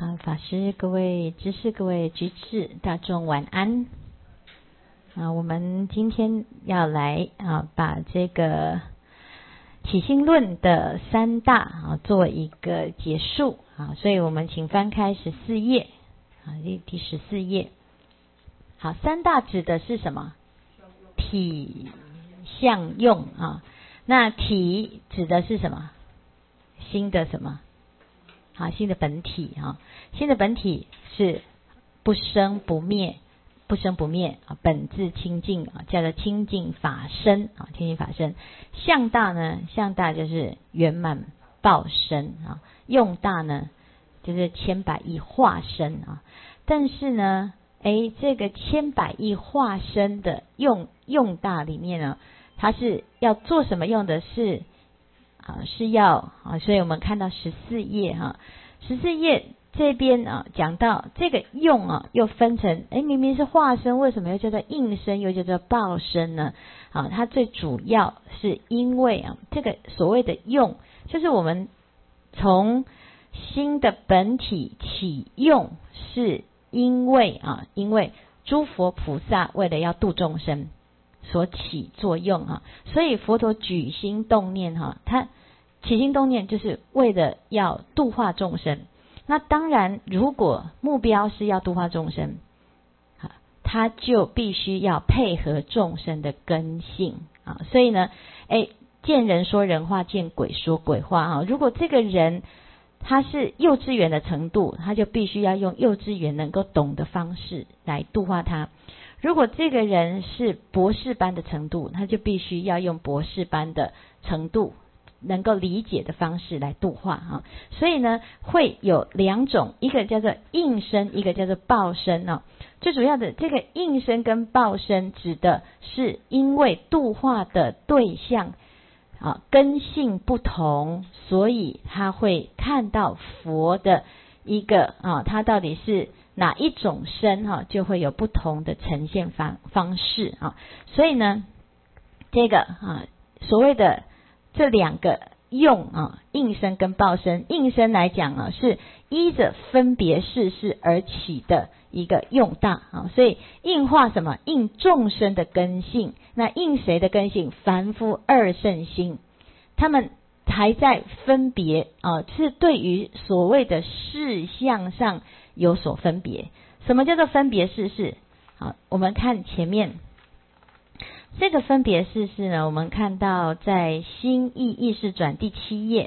好，法师、各位知识、各位居士大众晚安。我们今天要来把这个起心论的三大做一个结束所以我们请翻开14页第14页。好，三大指的是什么？体、相、用那体指的是什么？心的什么？心的本体心的本体是不生不灭，不生不灭本自清净叫做清净法身清净法身。相大呢，相大就是圆满报身用大呢就是千百亿化身但是呢这个千百亿化身的用大里面呢，它是要做什么用的？是要所以我们看到14页14页这边讲到这个用又分成明明是化身，为什么又叫做应身又叫做报身呢？它最主要是因为这个所谓的用，就是我们从心的本体起用，是因为诸佛菩萨为了要度众生所起作用所以佛陀举心动念他起心动念就是为了要度化众生。那当然如果目标是要度化众生他就必须要配合众生的根性所以呢见人说人话，见鬼说鬼话如果这个人他是幼稚园的程度，他就必须要用幼稚园能够懂的方式来度化他。如果这个人是博士班的程度，他就必须要用博士班的程度能够理解的方式来度化所以呢会有两种，一个叫做应身，一个叫做报身最主要的这个应身跟报身指的是因为度化的对象根性不同，所以他会看到佛的一个他到底是哪一种身就会有不同的呈现方式所以呢这个所谓的这两个用应身跟报身，应身来讲是依着分别世事而起的一个用大所以应化什么？应众生的根性。那应谁的根性？凡夫二圣心，他们还在分别是对于所谓的事相上有所分别。什么叫做分别世事？我们看前面这个分别世事呢，我们看到在心意意识转第7页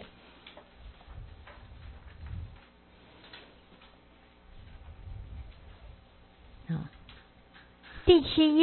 第7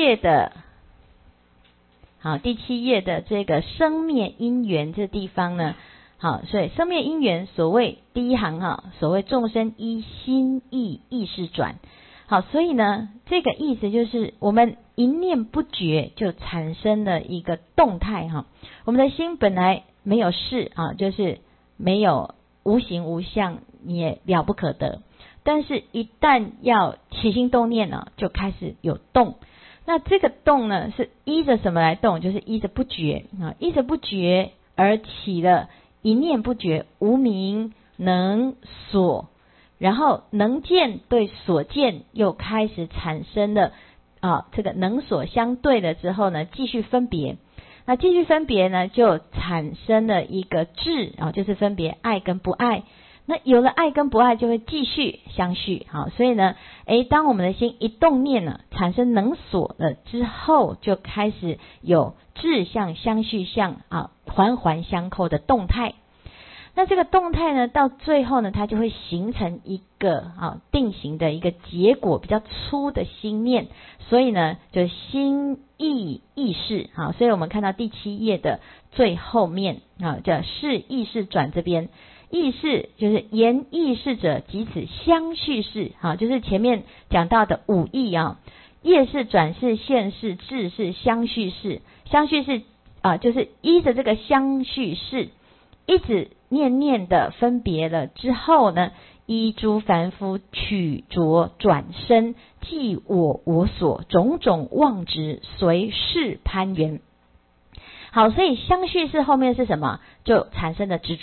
页的这个生灭因缘这地方呢所以生灭因缘所谓第一行所谓众生依心意意识转所以呢这个意思就是我们一念不觉就产生了一个动态我们的心本来没有事就是没有无形无相，也了不可得，但是一旦要起心动念就开始有动。那这个动呢是依着什么来动？就是依着不觉依着不觉而起了一念不觉，无明能所，然后能见对所见又开始产生了这个能所相对了之后呢，继续分别。那继续分别呢，就产生了一个智就是分别爱跟不爱。那有了爱跟不爱，就会继续相续所以呢当我们的心一动念呢，产生能所了之后，就开始有智相相续相环环相扣的动态。那这个动态呢，到最后呢，它就会形成一个定型的一个结果，比较粗的心念。所以呢，就心意意识所以我们看到第7页的最后面叫是意识转这边，意识就是言意识者，即此相续识就是前面讲到的五义业识、转识、现识、智识、相续识。相续识就是依着这个相续识一直念念的分别了之后呢，依诸凡夫取着转身，即我所，种种妄执随事攀缘。好，所以相续识后面是什么？就产生了执着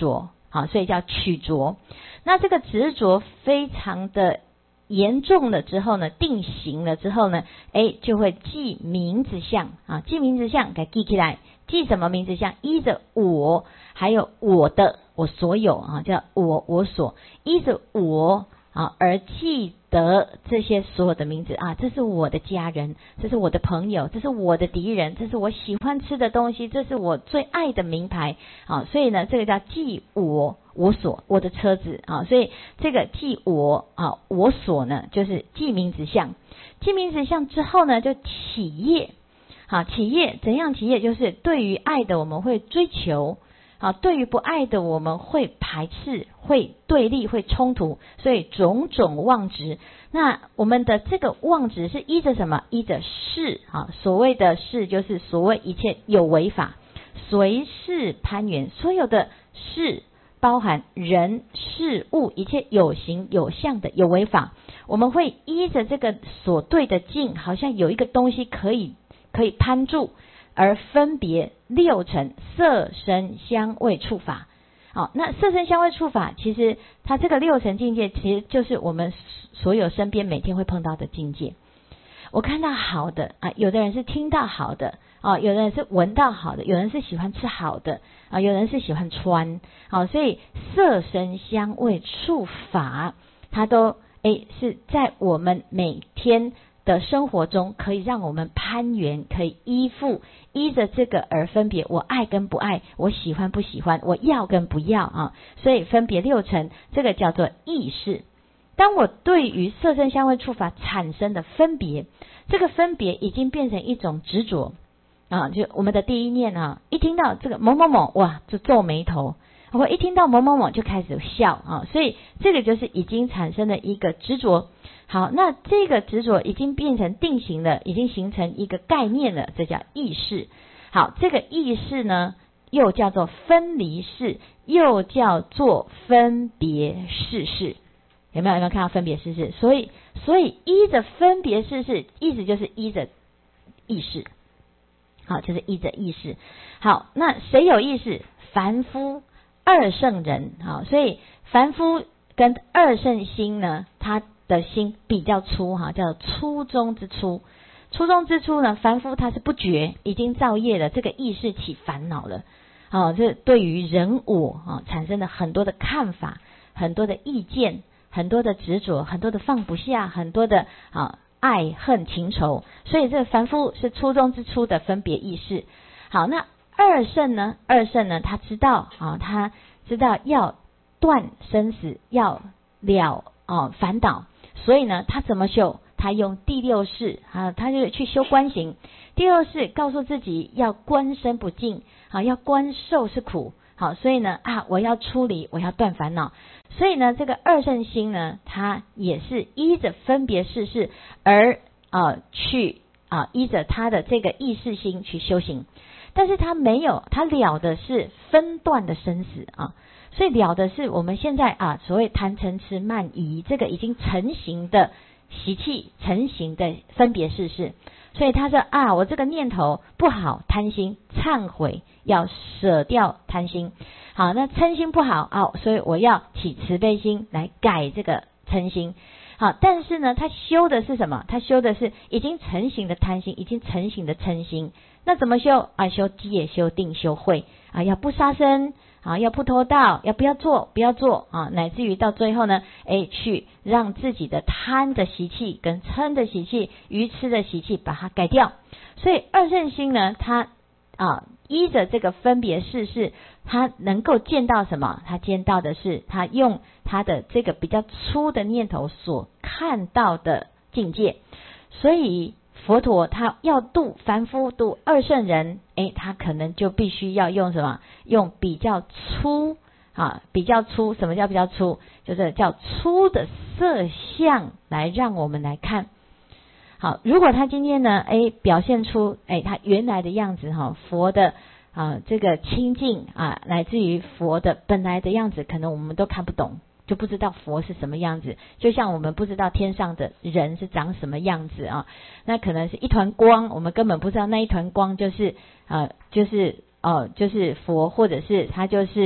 好，所以叫取着。那这个执着非常的严重了之后呢，定型了之后呢，就会记名字相啊，记名字相给记起来。记什么名字相？依着我，还有我的，我所有啊，叫我所，依着我啊而记得这些所有的名字啊，这是我的家人，这是我的朋友，这是我的敌人，这是我喜欢吃的东西，这是我最爱的名牌啊，所以呢，这个叫记我所，我的车子啊，所以这个记我啊我所呢，就是记名字相。记名字相之后呢，就起业。好，起业怎样起业？就是对于爱的我们会追求，好，对于不爱的我们会排斥，会对立，会冲突，所以种种妄执。那我们的这个妄执是依着什么？依着事啊，所谓的事就是所谓一切有为法，随事攀缘，所有的事包含人事物，一切有形有相的有为法，我们会依着这个所对的境，好像有一个东西可以攀住，而分别六尘色声香味触法。好，那色声香味触法，其实它这个六尘境界，其实就是我们所有身边每天会碰到的境界。我看到好的啊，有的人是听到好的啊，有的人是闻到好的，有人是喜欢吃好的啊，有人是喜欢穿。好，所以色声香味触法，它都是在我们每天的生活中可以让我们攀缘，可以依附，依着这个而分别我爱跟不爱，我喜欢不喜欢，我要跟不要啊，所以分别六尘，这个叫做意识。当我对于色声香味触法产生的分别，这个分别已经变成一种执着啊，就我们的第一念啊，一听到这个某某某，哇，就皱眉头，我一听到某某某就开始笑啊，所以这个就是已经产生了一个执着。好，那这个执着已经变成定型了，已经形成一个概念了，这叫意识。好，这个意识呢，又叫做分离识，又叫做分别识识。有没有看到分别识识？所以依着分别识识，意思就是依着意识。好，就是依着意识。好，那谁有意识？凡夫二圣人。好，所以凡夫跟二圣心呢，他的心比较粗哈，叫粗中之粗。粗中之粗呢，凡夫他是不觉，已经造业了，这个意识起烦恼了。好，这对于人我啊产生了很多的看法，很多的意见，很多的执着，很多的放不下，很多的爱恨情仇。所以这个凡夫是粗中之粗的分别意识。好，那二圣呢？他知道要断生死，要了烦恼。所以呢，他怎么修？他用第六识啊，他就去修观行。第六识告诉自己要观身不净啊，要观受是苦。好，所以呢我要出离，我要断烦恼。所以呢，这个二圣心呢，它也是依着分别识识而去依着他的这个意识心去修行。但是他没有，他了的是分段的生死啊。所以了的是我们现在所谓贪嗔痴慢疑，这个已经成型的习气，成型的分别识识。所以他说我这个念头不好，贪心，忏悔，要舍掉贪心。好，那嗔心不好所以我要起慈悲心来改这个嗔心。好，但是呢，他修的是什么？他修的是已经成型的贪心，已经成型的嗔心。那怎么修修戒，修定，修慧要不杀生要不偷盗，要不要做乃至于到最后呢去让自己的贪的习气跟嗔的习气、愚痴的习气把它改掉。所以二圣心呢，他依着这个分别识识，他能够见到什么？他见到的是他用他的这个比较粗的念头所看到的境界。所以佛陀他要度凡夫，度二圣人，他可能就必须要用什么？用比较粗比较粗。什么叫比较粗？就是叫粗的色相来让我们来看。好，如果他今天呢表现出他原来的样子佛的这个清净乃至于佛的本来的样子，可能我们都看不懂，就不知道佛是什么样子。就像我们不知道天上的人是长什么样子那可能是一团光，我们根本不知道那一团光就是佛，或者是它就是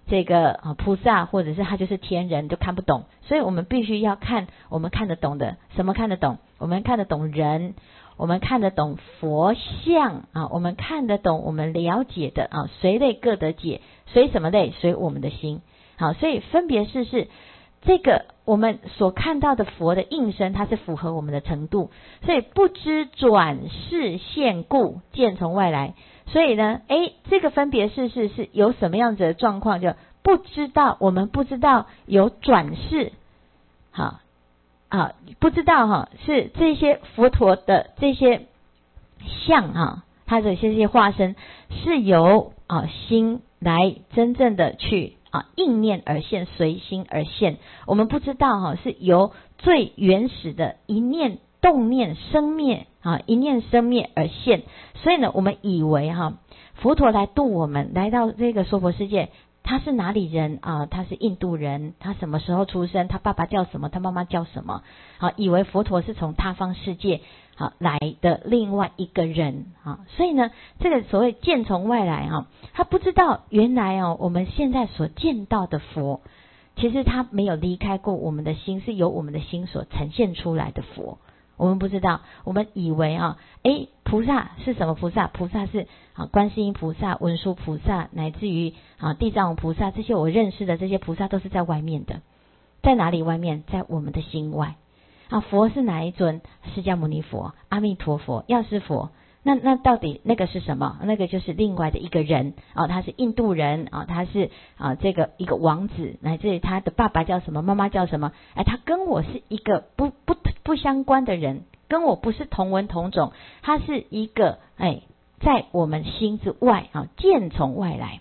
这个菩萨，或者是他就是天人，都看不懂。所以我们必须要看我们看得懂的。什么看得懂？我们看得懂人，我们看得懂佛像啊，我们看得懂我们了解的啊，随类各得解，随什么类？随我们的心。好，所以分别是这个我们所看到的佛的应身，它是符合我们的程度。所以不知转世现故，见从外来。所以呢，这个分别是有什么样子的状况？就不知道，我们不知道有转世，好不知道是这些佛陀的这些像它的这些化身是由心来真正的去应念而现，随心而现。我们不知道是由最原始的一念动念生灭一念生灭而现。所以呢，我们以为佛陀来度我们，来到这个娑婆世界，他是哪里人他是印度人，他什么时候出生，他爸爸叫什么，他妈妈叫什么，以为佛陀是从他方世界来的另外一个人所以呢，这个所谓见从外来他不知道原来我们现在所见到的佛，其实他没有离开过我们的心，是由我们的心所呈现出来的佛。我们不知道，我们以为菩萨是什么菩萨？菩萨是观世音菩萨、文殊菩萨，乃至于地藏王菩萨，这些我认识的这些菩萨都是在外面的。在哪里外面？在我们的心外。佛是哪一尊？释迦牟尼佛、阿弥陀佛、药师佛。那到底那个是什么？那个就是另外的一个人他是印度人他是这个一个王子，乃至于他的爸爸叫什么，妈妈叫什么，他跟我是一个不相关的人，跟我不是同文同种，他是一个在我们心之外见从外来。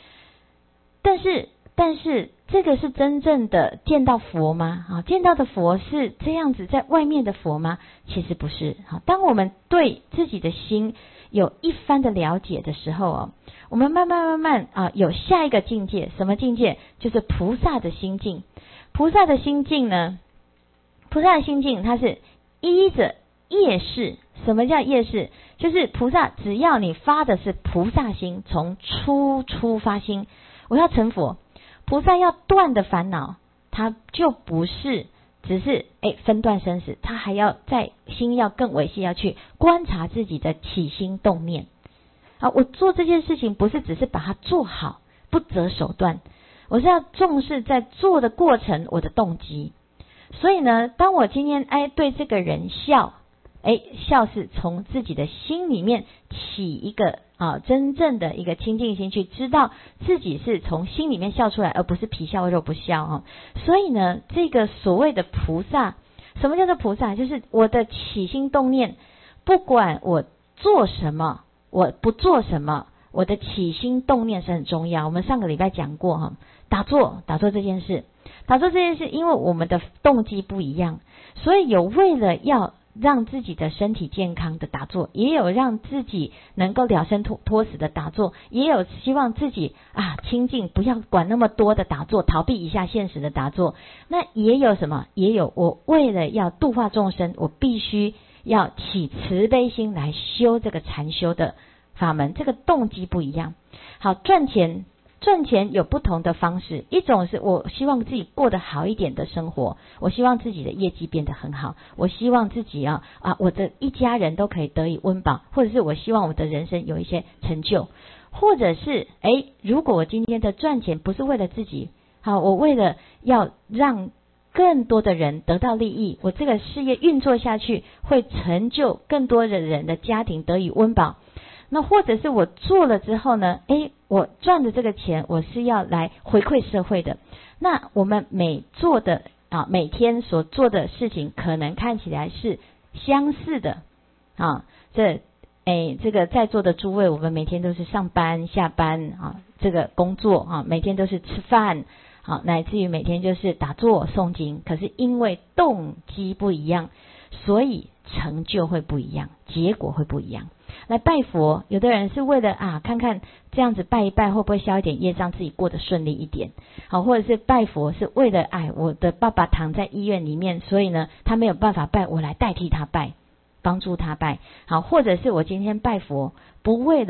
但是这个是真正的见到佛吗？见到的佛是这样子在外面的佛吗？其实不是。当我们对自己的心有一番的了解的时候我们慢慢有下一个境界。什么境界？就是菩萨的心境。菩萨的心境呢？菩萨的心境它是依着业识。什么叫业识？就是菩萨只要你发的是菩萨心，从初发心，我要成佛。菩萨要断的烦恼，他就不是只是分段生死，他还要在心要更维系，要去观察自己的起心动念我做这件事情不是只是把它做好，不择手段，我是要重视在做的过程我的动机。所以呢，当我今天对这个人笑，笑是从自己的心里面起一个真正的一个清净心，去知道自己是从心里面笑出来，而不是皮笑肉不笑所以呢，这个所谓的菩萨，什么叫做菩萨？就是我的起心动念，不管我做什么，我不做什么，我的起心动念是很重要。我们上个礼拜讲过打坐这件事，因为我们的动机不一样，所以有为了要让自己的身体健康的打坐，也有让自己能够了生脱死的打坐，也有希望自己清净，不要管那么多的打坐，逃避一下现实的打坐。那也有什么？也有我为了要度化众生，我必须要起慈悲心来修这个禅修的法门，这个动机不一样。好，赚钱有不同的方式，一种是我希望自己过得好一点的生活，我希望自己的业绩变得很好，我希望自己我的一家人都可以得以温饱，或者是我希望我的人生有一些成就，或者是如果我今天的赚钱不是为了自己，我为了要让更多的人得到利益，我这个事业运作下去会成就更多的人的家庭得以温饱。那或者是我做了之后呢，我赚的这个钱我是要来回馈社会的。那我们每天所做的事情可能看起来是相似的这个在座的诸位，我们每天都是上班下班这个工作每天都是吃饭乃至于每天就是打坐诵经，可是因为动机不一样，所以成就会不一样，结果会不一样。来拜佛，有的人是为了看看这样子拜一拜会不会消一点业障，自己过得顺利一点。好，或者是拜佛是为了我的爸爸躺在医院里面，所以呢他没有办法拜，我来代替他拜，帮助他拜。好，或者是我今天拜佛不为了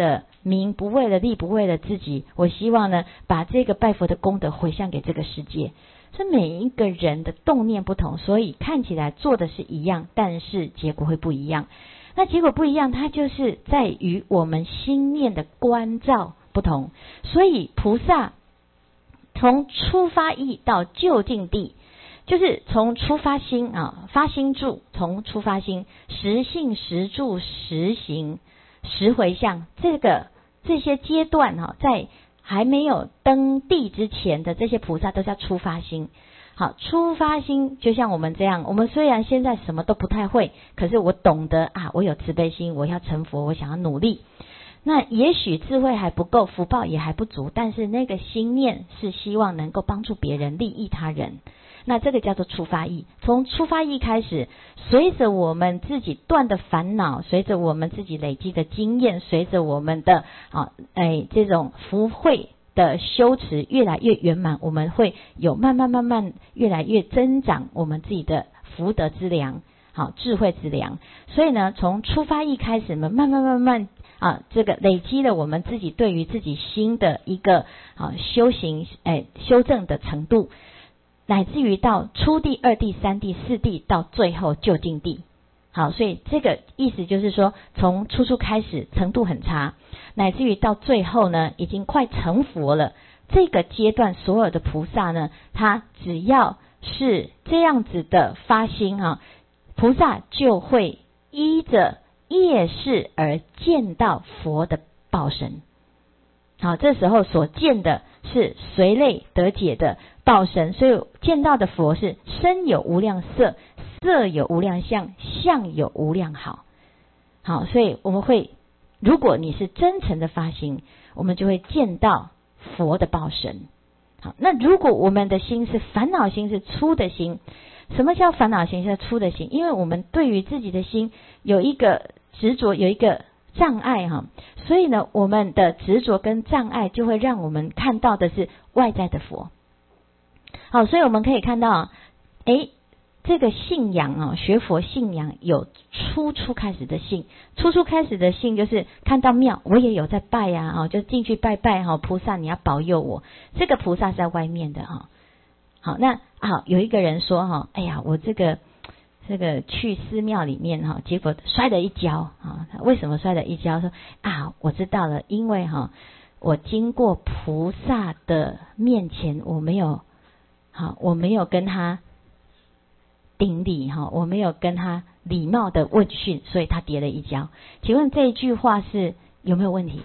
名，不为了利，不为了自己，我希望呢把这个拜佛的功德回向给这个世界。所以每一个人的动念不同，所以看起来做的是一样，但是结果会不一样。那结果不一样，它就是在于我们心念的关照不同。所以菩萨从出发意到究竟地，就是从出发心发心住，从出发心实性实住实行实回向，这些阶段在还没有登地之前的这些菩萨都叫出发心。好，出发心就像我们这样，我们虽然现在什么都不太会，可是我懂得我有慈悲心，我要成佛，我想要努力。那也许智慧还不够，福报也还不足，但是那个心念是希望能够帮助别人，利益他人。那这个叫做出发意。从出发意开始，随着我们自己断的烦恼，随着我们自己累积的经验，随着我们的这种福慧的修持越来越圆满，我们会有慢慢越来越增长我们自己的福德之粮，智慧之粮。所以呢，从出发意开始，慢慢这个累积了我们自己对于自己心的一个修行修正的程度，乃至于到初地、二地、三地、四地，到最后究竟地。好，所以这个意思就是说，从初开始程度很差，乃至于到最后呢，已经快成佛了。这个阶段所有的菩萨呢，他只要是这样子的发心菩萨就会依着业识而见到佛的报身。好，这时候所见的是随类得解的报身，所以见到的佛是身有无量色，色有无量相，相有无量好。好，所以我们会，如果你是真诚的发心，我们就会见到佛的报身。好，那如果我们的心是烦恼心，是粗的心。什么叫烦恼心，是粗的心？因为我们对于自己的心有一个执着，有一个障碍所以呢，我们的执着跟障碍就会让我们看到的是外在的佛。好，所以我们可以看到这个信仰学佛信仰有初开始的信，初开始的信就是看到庙我也有在拜就进去拜菩萨你要保佑我，这个菩萨是在外面的好，那有一个人说哎呀，我这个去寺庙里面结果摔了一跤为什么摔了一跤？说我知道了，因为我经过菩萨的面前，我没有跟他顶礼我没有跟他礼貌的问讯，所以他跌了一跤。请问这一句话是有没有问题？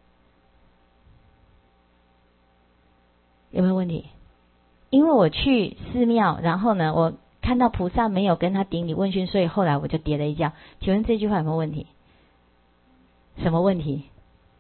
有没有问题？因为我去寺庙，然后呢，我看到菩萨没有跟他顶礼问讯，所以后来我就跌了一跤。请问这句话有没有问题？什么问题？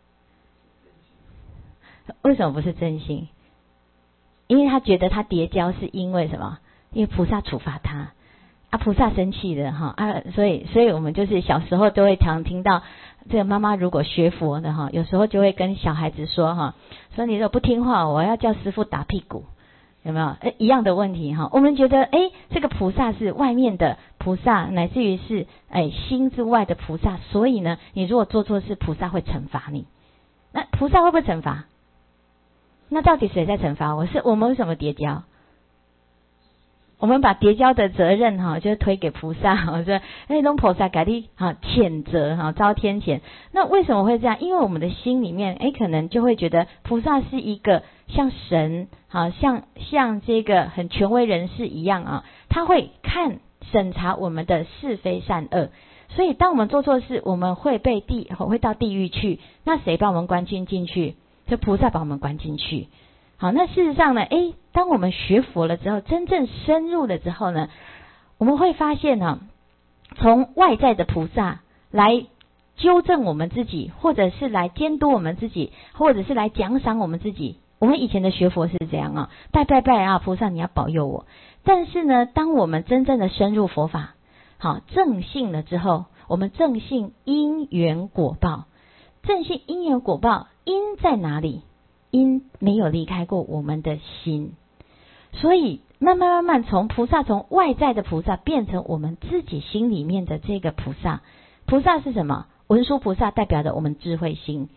为什么不是真心？因为他觉得他跌跤是因为什么？因为菩萨处罚他菩萨生气了所以我们就是小时候都会常听到，这个妈妈如果学佛的有时候就会跟小孩子说说你如果不听话，我要叫师父打屁股。有没有一样的问题我们觉得这个菩萨是外面的菩萨，乃至于是心之外的菩萨，所以呢，你如果做错事，菩萨会惩罚你。那菩萨会不会惩罚？那到底谁在惩罚我？是我们为什么跌跤？我们把跌跤的责任就推给菩萨，我说弄菩萨给你谴责遭天谴。那为什么会这样？因为我们的心里面可能就会觉得菩萨是一个像神像这个很权威人士一样他会审查我们的是非善恶。所以当我们做错事，我们会到地狱去，那谁把我们关进去？就菩萨把我们关进去。好，那事实上呢当我们学佛了之后，真正深入了之后呢，我们会发现从外在的菩萨来纠正我们自己，或者是来监督我们自己，或者是来奖赏我们自己。我们以前的学佛是这样拜菩萨你要保佑我。但是呢，当我们真正的深入佛法正信了之后，我们正信因缘果报。正信因缘果报，因在哪里？因没有离开过我们的心。所以慢慢从外在的菩萨变成我们自己心里面的这个菩萨。菩萨是什么？文殊菩萨代表着我们智慧心。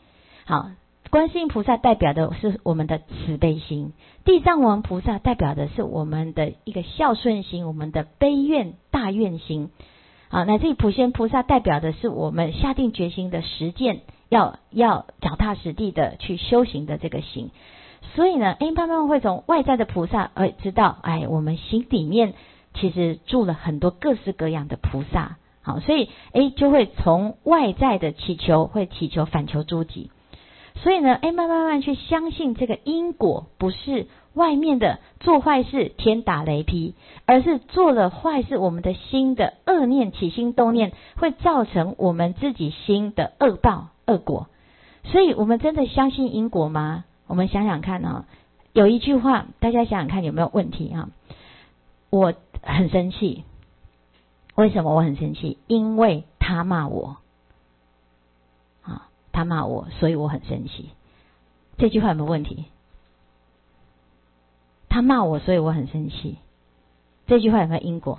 好，观世音菩萨代表的是我们的慈悲心，地藏王菩萨代表的是我们的一个孝顺心，我们的悲愿大愿心。好，乃至于普贤菩萨代表的是我们下定决心的实践，要脚踏实地的去修行的这个心。所以呢，慢慢会从外在的菩萨知道，我们心里面其实住了很多各式各样的菩萨。好，所以就会从外在的祈求，会祈求反求诸己。所以呢，慢慢去相信这个因果不是外面的做坏事天打雷劈，而是做了坏事，我们的心的恶念起心动念会造成我们自己心的恶报恶果。所以我们真的相信因果吗？我们想想看啊，有一句话大家想想看有没有问题啊？我很生气，为什么我很生气？因为他骂我他骂我，所以我很生气。这句话有没有问题？他骂我，所以我很生气。这句话有没有因果？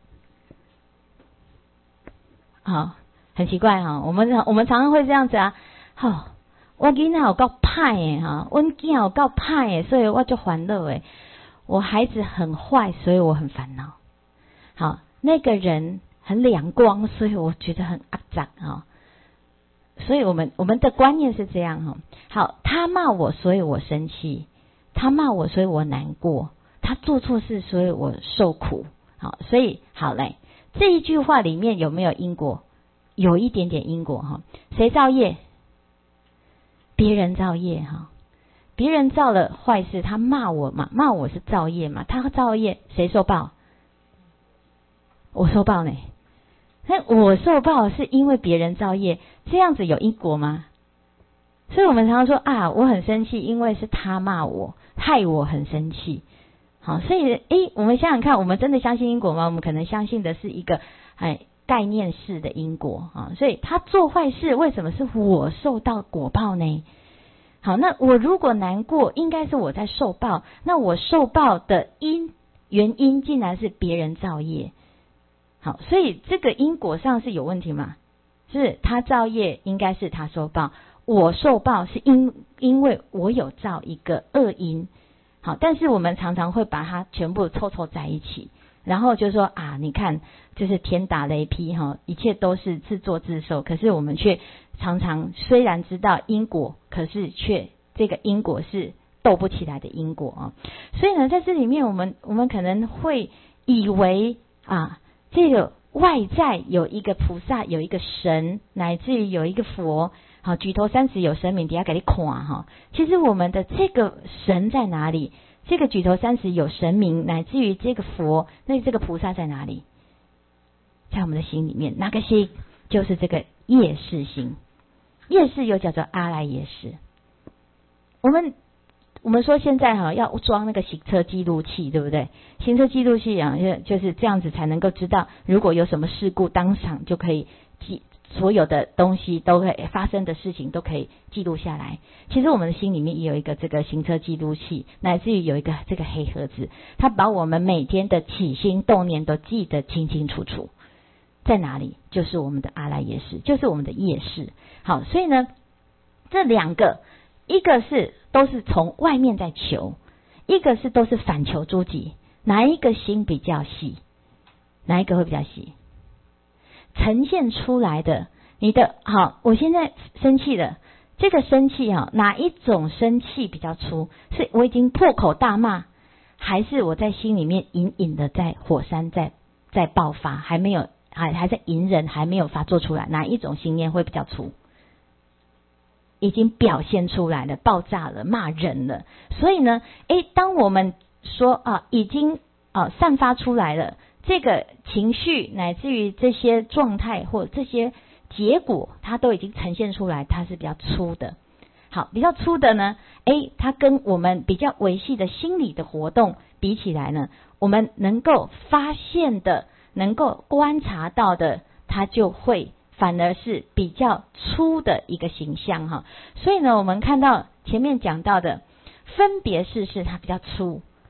好，很奇怪哈。我们常常会这样子啊。好，我囡仔有够歹的哈，我囝有够歹的，所以我就烦恼的。我孩子很坏，所以我很烦恼。好，那个人很两光，所以我觉得很肮脏啊。所以我们的观念是这样哈。好，他骂我，所以我生气；他骂我，所以我难过；他做错事，所以我受苦。好，所以好嘞，这一句话里面有没有因果？有一点点因果哈。谁造业？别人造业哈。别人造了坏事，他骂我嘛，骂我是造业嘛，他造业，谁受报？我受报呢。那我受报是因为别人造业，这样子有因果吗？所以我们常常说我很生气，因为是他骂我，害我很生气。好，所以我们想想看，我们真的相信因果吗？我们可能相信的是一个概念式的因果啊。所以他做坏事，为什么是我受到果报呢？好，那我如果难过，应该是我在受报，那我受报的原因竟然是别人造业。好，所以这个因果上是有问题吗？是他造业，应该是他受报，我受报是因为我有造一个恶因。好，但是我们常常会把它全部凑在一起，然后就说你看就是天打雷劈一切都是自作自受。可是我们却常常虽然知道因果，可是却这个因果是斗不起来的因果啊。所以呢，在这里面我们可能会以为这个外在有一个菩萨，有一个神，乃至于有一个佛。好，举头三尺有神明，底下给你看哈。其实我们的这个神在哪里？这个举头三尺有神明，乃至于这个佛，那这个菩萨在哪里？在我们的心里面，那个心就是这个业识心。业识又叫做阿赖耶识。我们说现在要装那个行车记录器，对不对？行车记录器就是这样子才能够知道，如果有什么事故，当场就可以所有的东西都可以发生的事情都可以记录下来。其实我们的心里面也有一个这个行车记录器，乃至于有一个这个黑盒子，它把我们每天的起心动念都记得清清楚楚。在哪里？就是我们的阿赖耶识，就是我们的业识。好，所以呢，这两个，一个是都是从外面在求，一个是都是反求诸己。哪一个心比较细？哪一个会比较细？呈现出来的你的好，我现在生气了，这个生气哪一种生气比较粗？是我已经破口大骂，还是我在心里面隐隐的在火山在爆发，还在隐忍，还没有发作出来？哪一种心念会比较粗？已经表现出来了，爆炸了，骂人了。所以呢，当我们说已经散发出来了，这个情绪乃至于这些状态或这些结果，它都已经呈现出来，它是比较粗的。好，比较粗的呢，它跟我们比较维系的心理的活动比起来呢，我们能够发现的，能够观察到的，它就会反而是比较粗的一个形象哈。所以呢，我们看到前面讲到的分别世事，它比较粗。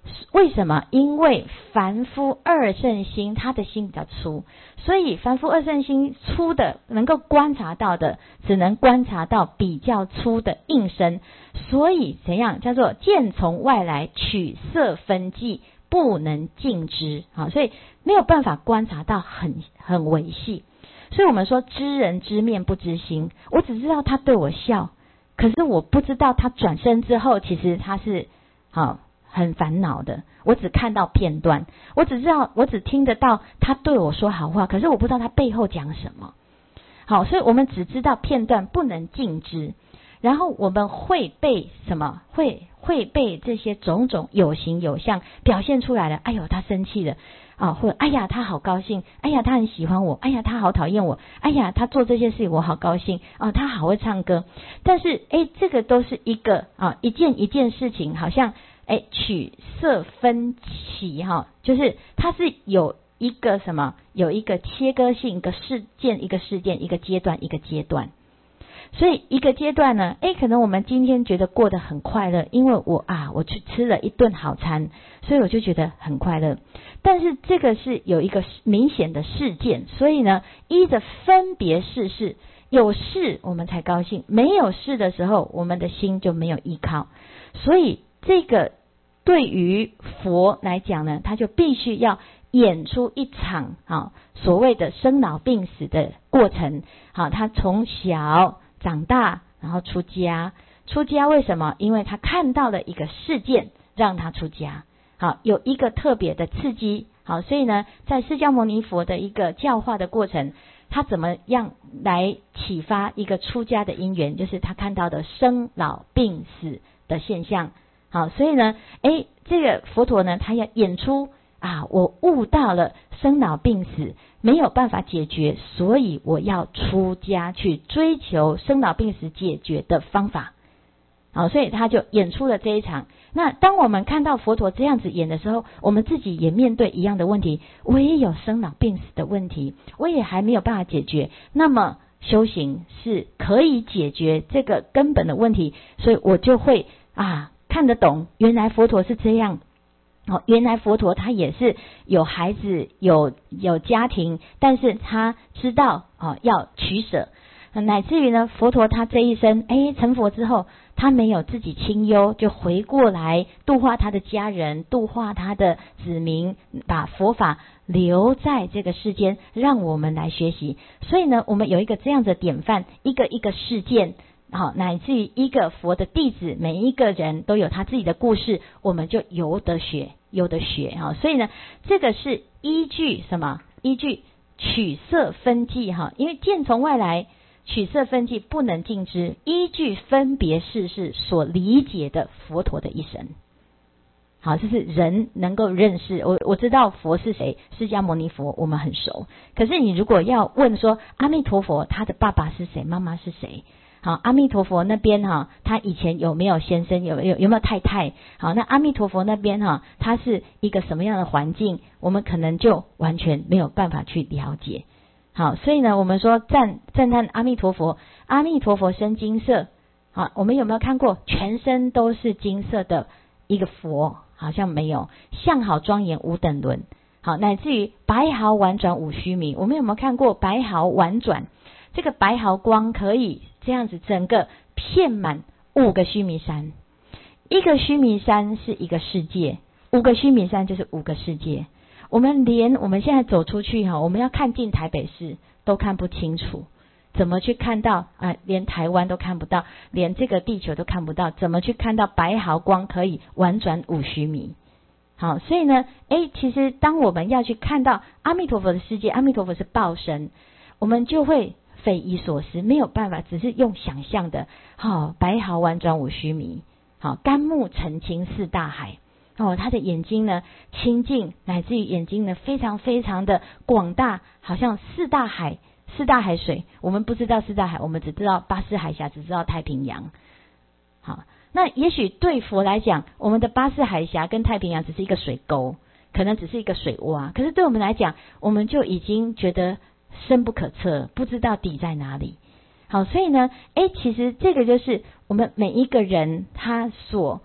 为什么？因为凡夫二圣心，他的心比较粗，所以凡夫二圣心粗的，能够观察到的，只能观察到比较粗的应身。所以怎样叫做见从外来，取色分际，不能尽知。好，所以没有办法观察到很微细。所以我们说知人知面不知心，我只知道他对我笑，可是我不知道他转身之后，其实他是很烦恼的。我只看到片段，我只听得到他对我说好话，可是我不知道他背后讲什么。好，所以我们只知道片段，不能尽知。然后我们会被什么？会被这些种种有形有相表现出来了。哎呦，他生气了或者哎呀他好高兴，哎呀他很喜欢我，哎呀他好讨厌我，哎呀他做这些事情我好高兴他好会唱歌。但是这个都是一个一件事情，好像取色分歧就是它是有一个什么，有一个切割性，一个事件一个阶段一个阶段。所以一个阶段呢，可能我们今天觉得过得很快乐，因为我去吃了一顿好餐，所以我就觉得很快乐。但是这个是有一个明显的事件，所以呢，依着分别事事，有事我们才高兴，没有事的时候，我们的心就没有依靠。所以这个对于佛来讲呢，他就必须要演出一场所谓的生老病死的过程。他从小长大，然后出家为什么？因为他看到了一个事件让他出家，有一个特别的刺激。所以呢，在释迦牟尼佛的一个教化的过程，他怎么样来启发一个出家的因缘，就是他看到的生老病死的现象。所以呢这个佛陀呢，他要演出我悟到了生老病死没有办法解决，所以我要出家去追求生老病死解决的方法。所以他就演出了这一场。那当我们看到佛陀这样子演的时候，我们自己也面对一样的问题，我也有生老病死的问题，我也还没有办法解决。那么修行是可以解决这个根本的问题，所以我就会看得懂，原来佛陀是这样。原来佛陀他也是有孩子，有家庭，但是他知道要取舍，乃至于呢，佛陀他这一生成佛之后，他没有自己清幽，就回过来度化他的家人，度化他的子民，把佛法留在这个世间，让我们来学习。所以呢，我们有一个这样的典范，一个一个事件，乃至于一个佛的弟子，每一个人都有他自己的故事，我们就有得学。所以呢，这个是依据什么？依据取色分际因为见从外来，取色分际不能尽知，依据分别事事所理解的佛陀的一生。这是人能够认识。我知道佛是谁，释迦牟尼佛我们很熟，可是你如果要问说阿弥陀佛他的爸爸是谁，妈妈是谁，阿弥陀佛那边他以前有没有先生，有没有太太，那阿弥陀佛那边他是一个什么样的环境，我们可能就完全没有办法去了解。所以呢，我们说赞叹阿弥陀佛，阿弥陀佛身金色，我们有没有看过全身都是金色的一个佛？好像没有。相好庄严无等伦，乃至于白毫婉转五须弥，我们有没有看过白毫婉转？这个白毫光可以这样子整个遍满5个须弥山，一个须弥山是一个世界，5个须弥山就是5个世界。我们现在走出去我们要看进台北市都看不清楚，怎么去看到连台湾都看不到，连这个地球都看不到，怎么去看到白毫光可以婉转5须弥？所以呢其实当我们要去看到阿弥陀佛的世界，阿弥陀佛是报身，我们就会匪夷所思，没有办法，只是用想象的白毫婉转5须弥，甘木澄清4大海，他的眼睛呢清净，乃至于眼睛呢非常非常的广大，好像4大海水。我们不知道4大海，我们只知道巴士海峡，只知道太平洋。那也许对佛来讲，我们的巴士海峡跟太平洋只是一个水沟，可能只是一个水洼，可是对我们来讲，我们就已经觉得深不可测，不知道底在哪里。所以呢其实这个就是我们每一个人他所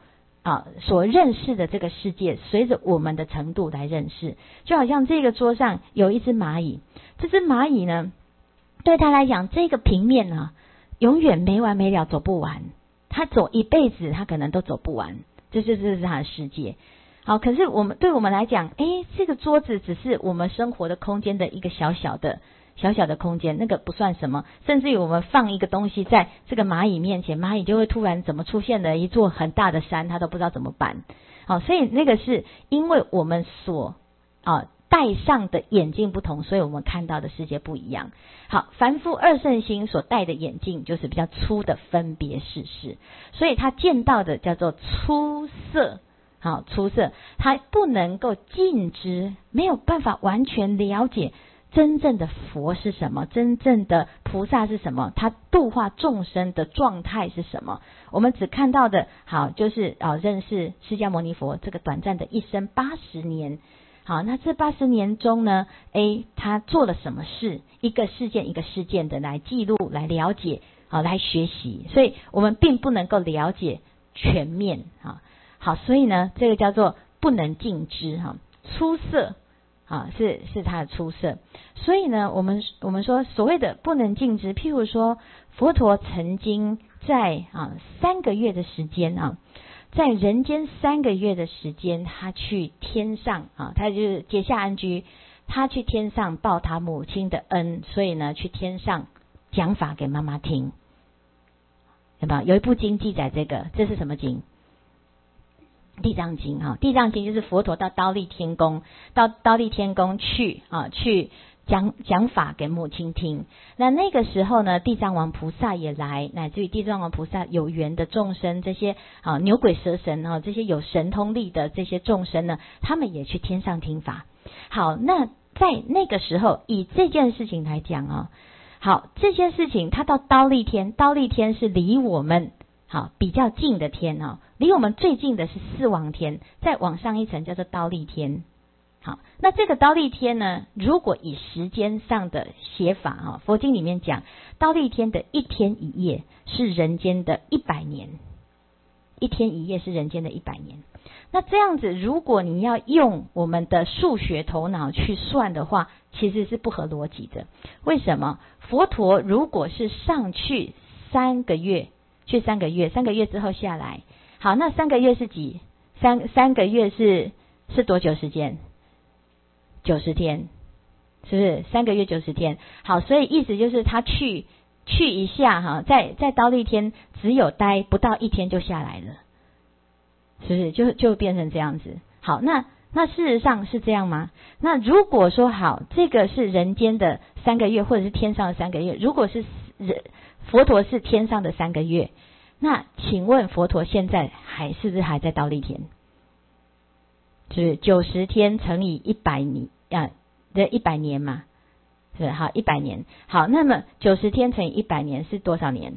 所认识的这个世界，随着我们的程度来认识。就好像这个桌上有一只蚂蚁，这只蚂蚁呢，对他来讲，这个平面呢，永远没完没了，走不完。他走一辈子，他可能都走不完。这是他的世界。好，可是对我们来讲，这个桌子只是我们生活的空间的一个小小的空间，那个不算什么。甚至于我们放一个东西在这个蚂蚁面前，蚂蚁就会突然怎么出现了一座很大的山，它都不知道怎么办。好，所以那个是因为我们所戴上的眼镜不同，所以我们看到的世界不一样。好，凡夫二圣心所戴的眼镜就是比较粗的分别世事，所以他见到的叫做粗色。好，粗色，他不能够尽知，没有办法完全了解真正的佛是什么，真正的菩萨是什么，他度化众生的状态是什么。我们只看到的好就是认识释迦牟尼佛这个短暂的一生80年。好，那这80年中呢，他做了什么事，一个事件一个事件的来记录，来了解，来学习，所以我们并不能够了解全面。好，所以呢，这个叫做不能尽知。出色是他的出色。所以呢，我们说所谓的不能尽知，譬如说佛陀曾经在3个月的时间在人间3个月的时间，他去天上他就是结下安居，他去天上报他母亲的恩，所以呢去天上讲法给妈妈听。有没有？有一部经记载这是什么经？地藏经。地藏经就是佛陀到忉利天宫去讲法给母亲听。那个时候呢，地藏王菩萨也来，乃至于地藏王菩萨有缘的众生，这些牛鬼蛇神这些有神通力的这些众生呢，他们也去天上听法。好，那在那个时候，以这件事情来讲好，这件事情他到忉利天是离我们比较近的天离我们最近的是四王天，再往上一层叫做忉利天。好，那这个忉利天呢，如果以时间上的写法佛经里面讲，忉利天的一天一夜是人间的100年，一天一夜是人间的100年。那这样子，如果你要用我们的数学头脑去算的话，其实是不合逻辑的。为什么？佛陀如果是上去3个月，3个月之后下来，好，那3个月是几？3个月是多久时间？90天，是不是？3个月90天。好，所以意思就是他去一下在忉利天只有待不到1天就下来了，是不是？就变成这样子。好，那事实上是这样吗？那如果说好，这个是人间的3个月，或者是天上的3个月，如果是佛陀是天上的3个月，那请问佛陀现在是不是还在忉利天？就是90天乘以100年100年嘛，是好100年。好，那么90天乘以100年是多少年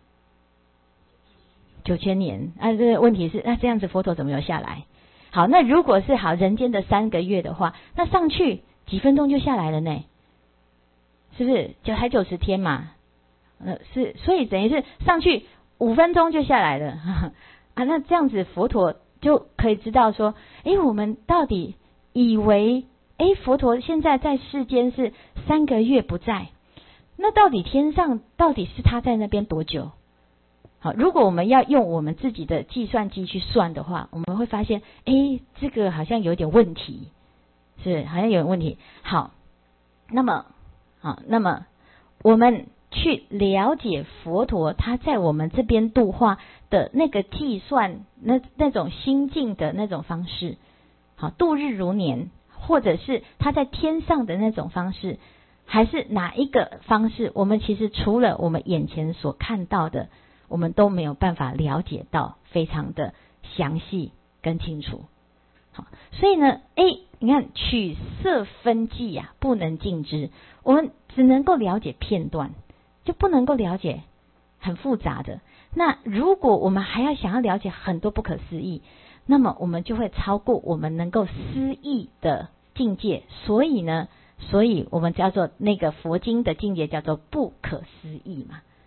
？9000年。这个问题是，那这样子佛陀怎么有下来？好，那如果是好人间的3个月的话，那上去几分钟就下来了呢？是不是？才90天嘛？是，所以等于是上去5分钟就下来了那这样子佛陀就可以知道说，我们到底以为佛陀现在在世间是3个月不在，那到底天上到底是他在那边多久？好，如果我们要用我们自己的计算机去算的话，我们会发现这个好像有点问题，是好像有点问题。好，那么我们去了解佛陀他在我们这边度化的那个计算，那种心境的那种方式，好，度日如年，或者是他在天上的那种方式，还是哪一个方式，我们其实除了我们眼前所看到的，我们都没有办法了解到非常的详细跟清楚。好，所以呢你看取色分际不能尽知，我们只能够了解片段，就不能够了解很复杂的。那如果我们还要想要了解很多不可思议，那么我们就会超过我们能够思议的境界。所以我们叫做那个佛经的境界叫做不可思议嘛。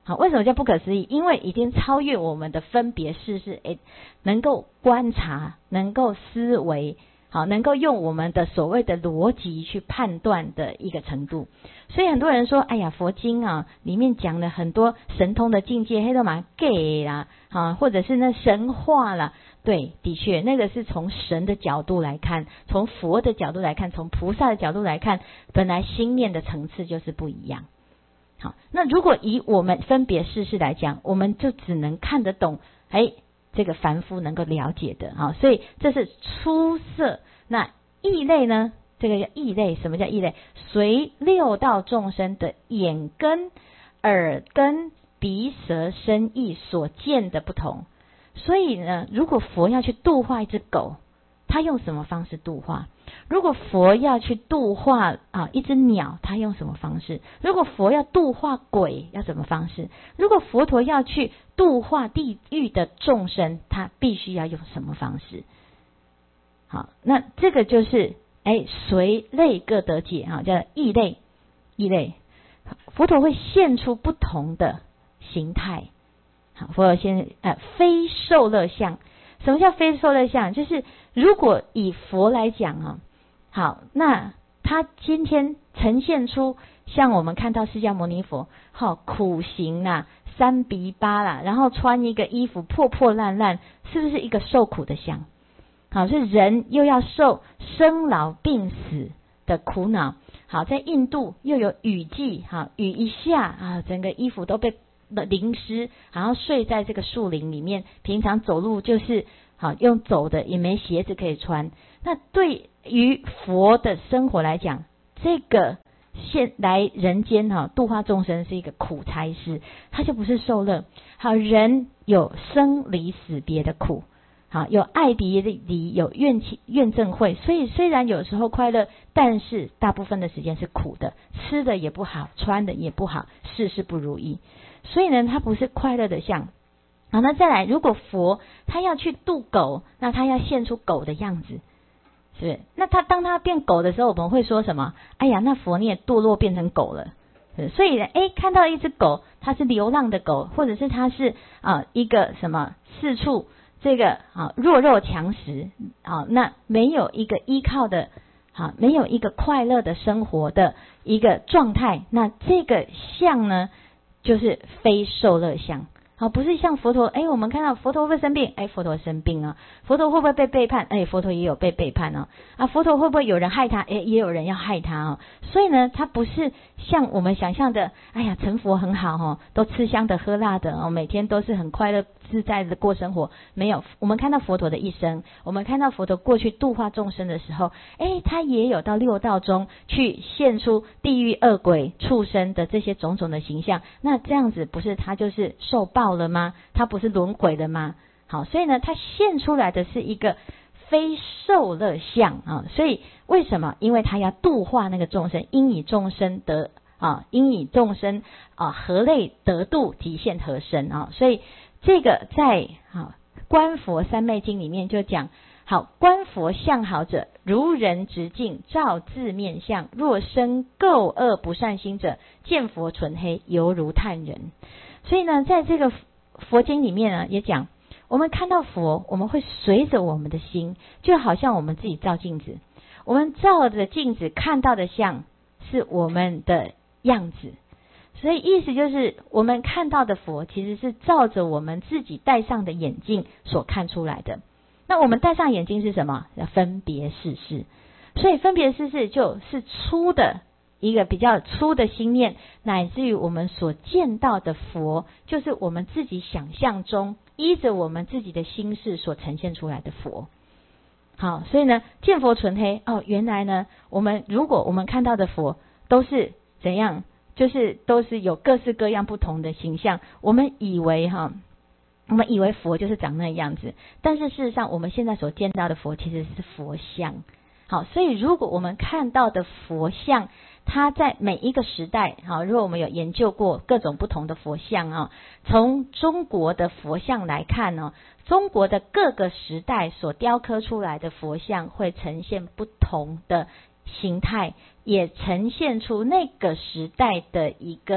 好，为什么叫不可思议？因为已经超越我们的分别世事，能够观察，能够思维，好，能够用我们的所谓的逻辑去判断的一个程度。所以很多人说，哎呀，佛经啊里面讲了很多神通的境界，黑都嘛 gay 啦，啊，或者是那神话啦。对，的确，那个是从神的角度来看，从佛的角度来看，从菩萨的角度来看，本来心念的层次就是不一样。好，那如果以我们分别世事来讲，我们就只能看得懂，这个凡夫能够了解的啊，所以这是出色。那异类呢？这个叫异类。什么叫异类？随六道众生的眼根、耳根、鼻舌身意所见的不同。所以呢，如果佛要去度化一只狗，他用什么方式度化？如果佛要去度化一只鸟，他用什么方式？如果佛要度化鬼，要什么方式？如果佛陀要去度化地狱的众生，他必须要用什么方式？好，那这个就是随类各得解啊，叫异类。异类，佛陀会现出不同的形态。好，佛陀非受乐相。什么叫非受乐相？就是如果以佛来讲好，那他今天呈现出像我们看到释迦牟尼佛，苦行啦，3鼻8啦，然后穿一个衣服破破烂烂，是不是一个受苦的相？好，是人又要受生老病死的苦恼。好，在印度又有雨季，雨一下整个衣服都被淋湿，然后睡在这个树林里面，平常走路就是用走的，也没鞋子可以穿。那对于佛的生活来讲，这个现来人间度化众生是一个苦差事，他就不是受乐。好，人有生离死别的苦，好，有爱别离，有怨憎会，所以虽然有时候快乐，但是大部分的时间是苦的，吃的也不好，穿的也不好，事事不如意。所以呢，它不是快乐的相。好，那再来，如果佛他要去度狗，那他要现出狗的样子，是不是？那当他变狗的时候，我们会说什么？哎呀，那佛你也堕落变成狗了。所以看到一只狗，它是流浪的狗，或者是它是一个什么四处这个弱肉强食那没有一个依靠的没有一个快乐的生活的一个状态，那这个相呢？就是非受乐相。好，不是像佛陀，我们看到佛陀会生病，佛陀生病啊。佛陀会不会被背叛？佛陀也有被背叛佛陀会不会有人害他？也有人要害他所以呢，他不是像我们想象的，成佛很好都吃香的喝辣的每天都是很快乐自在的过生活。没有，我们看到佛陀的一生，我们看到佛陀过去度化众生的时候，他也有到六道中去现出地狱恶鬼畜生的这些种种的形象。那这样子不是他就是受报了吗？他不是轮回了吗？好，所以呢，他现出来的是一个非受乐相所以为什么？因为他要度化那个众生，因以众生得因以众生何类得度，即现何身所以这个在观佛三昧经里面就讲，好，观佛相好者，如人直径，照自面相；若生垢恶不善心者，见佛纯黑，犹如探人。所以呢，在这个佛经里面呢，也讲，我们看到佛，我们会随着我们的心，就好像我们自己照镜子，我们照着镜子看到的像是我们的样子。所以意思就是，我们看到的佛其实是照着我们自己戴上的眼镜所看出来的。那我们戴上眼镜是什么？要分别世事。所以分别世事就是粗的一个比较粗的心念，乃至于我们所见到的佛，就是我们自己想象中依着我们自己的心事所呈现出来的佛。好，所以呢，见佛纯黑原来呢，如果我们看到的佛都是怎样？就是都是有各式各样不同的形象，我们以为佛就是长那样子，但是事实上我们现在所见到的佛其实是佛像。好，所以如果我们看到的佛像，它在每一个时代如果我们有研究过各种不同的佛像从中国的佛像来看中国的各个时代所雕刻出来的佛像会呈现不同的形态，也呈现出那个时代的一个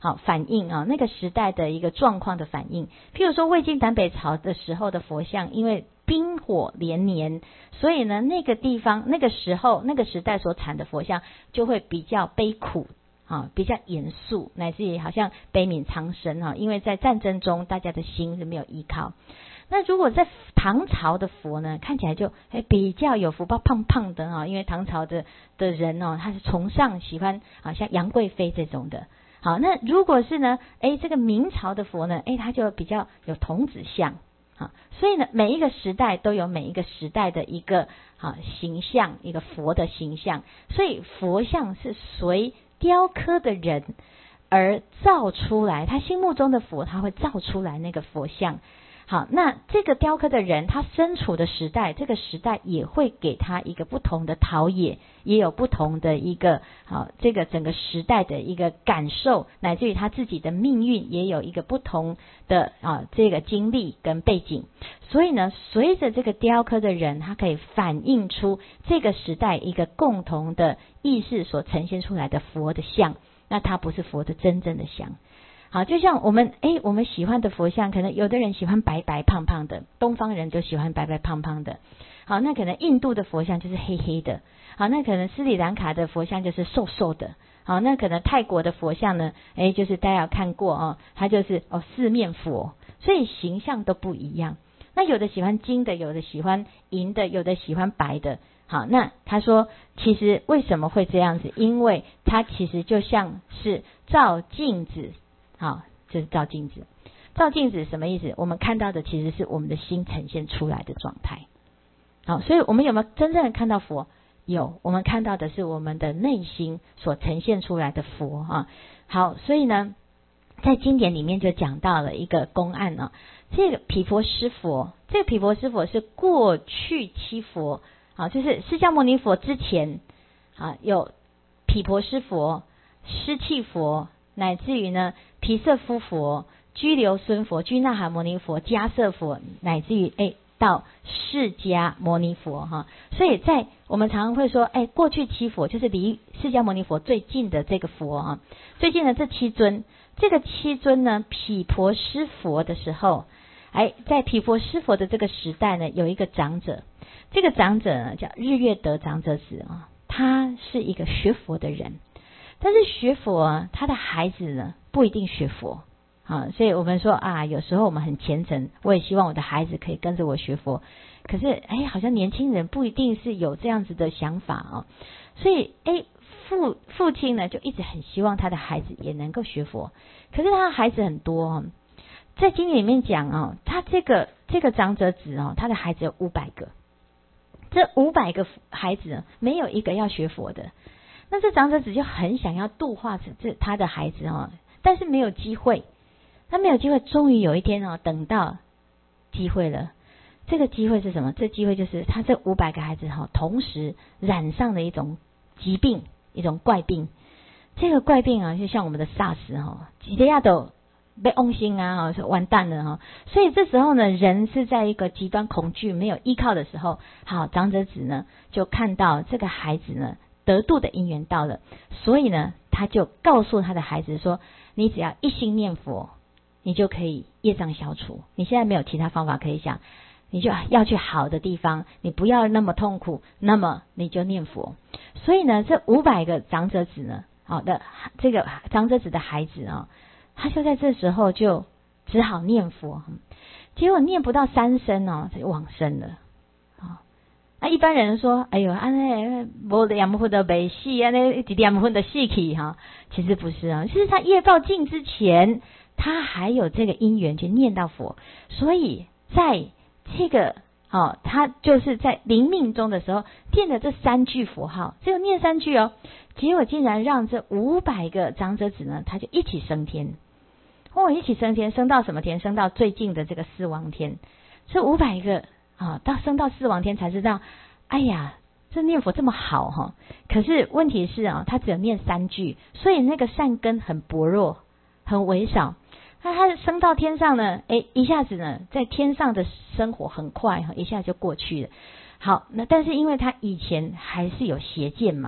好反应那个时代的一个状况的反应。譬如说魏晋南北朝的时候的佛像，因为冰火连年，所以呢那个地方那个时候那个时代所产的佛像就会比较悲苦比较严肃，乃至于好像悲悯苍生因为在战争中大家的心是没有依靠。那如果在唐朝的佛呢，看起来就比较有福报，胖胖的因为唐朝的人他是崇尚喜欢像杨贵妃这种的。好，那如果是呢这个明朝的佛呢他就比较有童子相。所以呢每一个时代都有每一个时代的一个形象，一个佛的形象，所以佛像是随雕刻的人而造出来，他心目中的佛他会造出来那个佛像。好，那这个雕刻的人他身处的时代，这个时代也会给他一个不同的陶冶，也有不同的一个这个整个时代的一个感受，乃至于他自己的命运也有一个不同的这个经历跟背景。所以呢随着这个雕刻的人，他可以反映出这个时代一个共同的意识所呈现出来的佛的像，那它不是佛的真正的像。好，就像我们喜欢的佛像，可能有的人喜欢白白胖胖的，东方人就喜欢白白胖胖的。好，那可能印度的佛像就是黑黑的。好，那可能斯里兰卡的佛像就是瘦瘦的。好，那可能泰国的佛像呢，就是大家有看过它就是四面佛，所以形象都不一样。那有的喜欢金的，有的喜欢银的，有的喜欢白的。好，那他说其实为什么会这样子？因为它其实就像是照镜子。好，这是照镜子。照镜子什么意思？我们看到的其实是我们的心呈现出来的状态。好，所以我们有没有真正的看到佛？有，我们看到的是我们的内心所呈现出来的佛好，所以呢在经典里面就讲到了一个公案这个毗婆尸佛，这个毗婆尸佛是过去七佛就是释迦牟尼佛之前有毗婆尸佛、尸弃佛，乃至于呢毗舍夫佛、居留孙佛、居那含牟尼佛、迦摄佛，乃至于到释迦牟尼佛所以在我们常常会说过去七佛就是离释迦牟尼佛最近的这个佛最近的这七尊，这个七尊呢毗婆尸佛的时候在毗婆尸佛的这个时代呢，有一个长者，这个长者呢叫日月德长者子他是一个学佛的人。但是学佛他的孩子呢不一定学佛所以我们说有时候我们很虔诚，我也希望我的孩子可以跟着我学佛，可是好像年轻人不一定是有这样子的想法所以父亲呢就一直很希望他的孩子也能够学佛，可是他的孩子很多在经典里面讲他这个长者子他的孩子有500个，这500个孩子没有一个要学佛的。那这长者子就很想要度化他的孩子但是没有机会。他没有机会，终于有一天等到机会了。这个机会是什么？这机会就是他这500个孩子同时染上了一种疾病，一种怪病。这个怪病就像我们的 SARS 几下都被翁心说完蛋了所以这时候呢，人是在一个极端恐惧没有依靠的时候，好，长者子呢就看到这个孩子呢得度的因缘到了，所以呢他就告诉他的孩子说，你只要一心念佛，你就可以业障消除。你现在没有其他方法可以想，你就要去好的地方，你不要那么痛苦，那么你就念佛。所以呢这500个长者子呢这个长者子的孩子他就在这时候就只好念佛，结果念不到3声他就往生了一般人说哎呦没2分的没死2分的死去其实不是其实他业报尽之前，他还有这个因缘去念到佛，所以在这个他就是在临命中的时候念的这3句佛号，只有念3句结果竟然让这500个长者子呢他就一起升天一起升天，升到什么天？升到最近的这个四王天。这500个到升到四王天才知道，哎呀，这念佛这么好可是问题是他只有念3句，所以那个善根很薄弱，很微少。那他升到天上呢，一下子呢在天上的生活很快一下就过去了。好，那但是因为他以前还是有邪见嘛，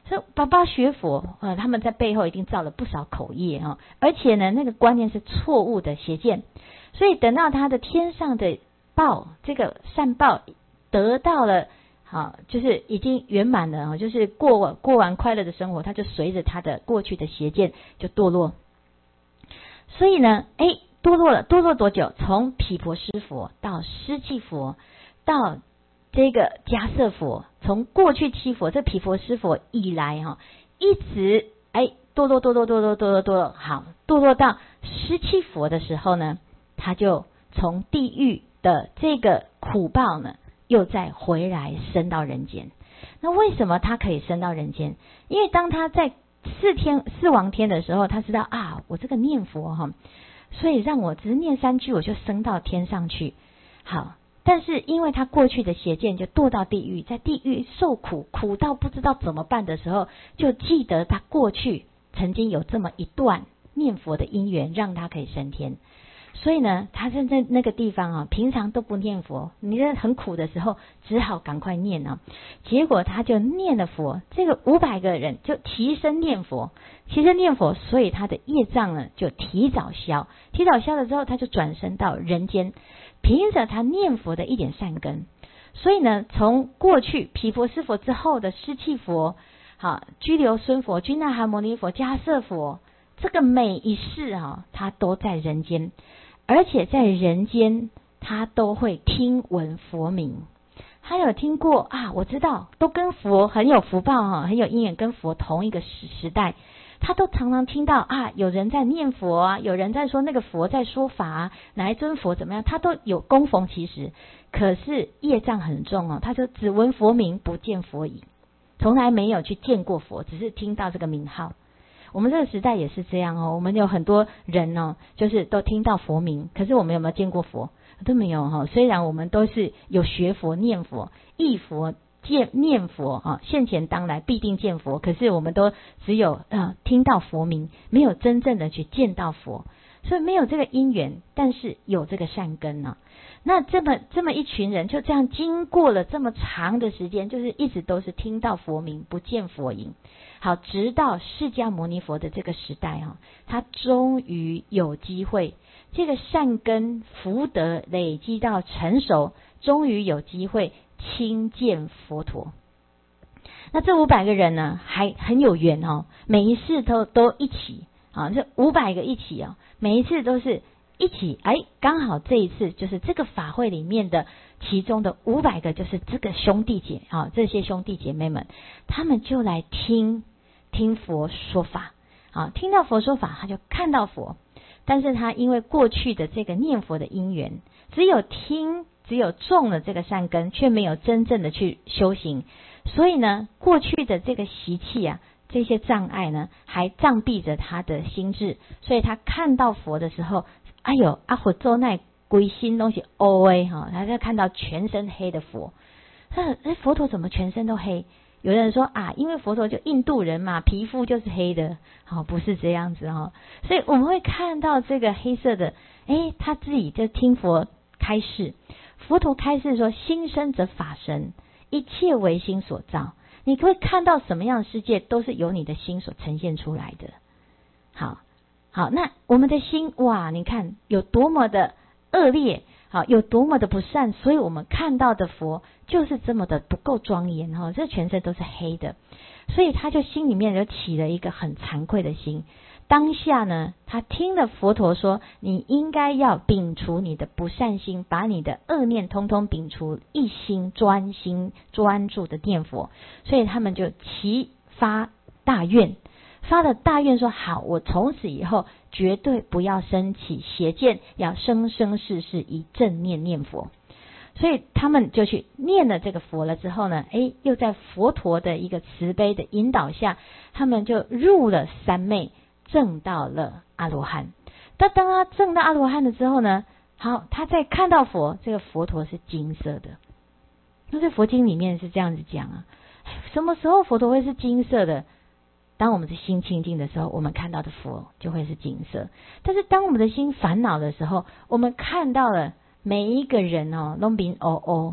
所以爸爸学佛，他们在背后一定造了不少口业哈，而且呢，那个观念是错误的邪见，所以等到他的天上的报，这个善报得到了，好，就是已经圆满了，就是过完快乐的生活，他就随着他的过去的邪见就堕落。所以呢，堕落多久？从毗婆尸佛到尸寂佛，到这个迦叶佛，从过去七佛，这毗婆尸佛以来一直堕落，好，堕落到尸寂佛的时候呢，他就从地狱的这个苦报呢，又再回来升到人间。那为什么他可以升到人间？因为当他在四王天的时候，他知道啊，我这个念佛所以让我只是念3句，我就升到天上去。好，但是因为他过去的邪见就堕到地狱，在地狱受苦，苦到不知道怎么办的时候，就记得他过去曾经有这么一段念佛的因缘，让他可以升天。所以呢，他在那个地方平常都不念佛，你在很苦的时候，只好赶快念结果他就念了佛，这个500个人就提升念佛，所以他的业障呢就提早消了之后，他就转生到人间，凭着他念佛的一点善根，所以呢，从过去毗婆尸佛之后的尸寂佛、居留孙佛、居那含牟尼佛、迦叶佛，这个每一世他都在人间。而且在人间他都会听闻佛名，他有听过我知道都跟佛很有福报很有因缘，跟佛同一个时代，他都常常听到有人在念佛有人在说那个佛在说法哪一尊佛怎么样，他都有供逢其时。可是业障很重他就只闻佛名不见佛影，从来没有去见过佛，只是听到这个名号。我们这个时代也是这样我们有很多人就是都听到佛名，可是我们有没有见过佛？都没有虽然我们都是有学佛、念佛、忆佛、念佛现前当来必定见佛，可是我们都只有听到佛名，没有真正的去见到佛，所以没有这个因缘，但是有这个善根那这么一群人就这样经过了这么长的时间，就是一直都是听到佛名不见佛影。好，直到释迦牟尼佛的这个时代他终于有机会，这个善根福德累积到成熟，终于有机会亲见佛陀。那这500个人呢，还很有缘每一世都一起这500个一起每一次都是一起刚好这一次就是这个法会里面的其中的500个，就是这个兄弟姐这些兄弟姐妹们，他们就来听佛说法听到佛说法，他就看到佛，但是他因为过去的这个念佛的因缘，只有种了这个善根，却没有真正的去修行，所以呢，过去的这个习气这些障碍呢，还障蔽着他的心智，所以他看到佛的时候，佛做那归心东西他就看到全身黑的佛，佛陀怎么全身都黑？有人说因为佛陀就印度人嘛，皮肤就是黑的，不是这样子所以我们会看到这个黑色的，他自己就听佛开示，佛陀开示说，心生则法生，一切为心所造，你会看到什么样的世界都是由你的心所呈现出来的。好，那我们的心你看有多么的恶劣，有多么的不善，所以我们看到的佛就是这么的不够庄严这全身都是黑的，所以他就心里面就起了一个很惭愧的心。当下呢，他听了佛陀说，你应该要摒除你的不善心，把你的恶念通通摒除，一心专注的念佛，所以他们就齐发大愿，发了大愿说，好，我从此以后绝对不要升起邪见，要生生世世以正念佛。所以他们就去念了这个佛了之后呢，又在佛陀的一个慈悲的引导下，他们就入了三昧，证到了阿罗汉。但当他证到阿罗汉了之后呢，好，他再看到佛，这个佛陀是金色的。那在佛经里面是这样子讲什么时候佛陀会是金色的？当我们的心清净的时候，我们看到的佛就会是金色。但是当我们的心烦恼的时候，我们看到了每一个人都面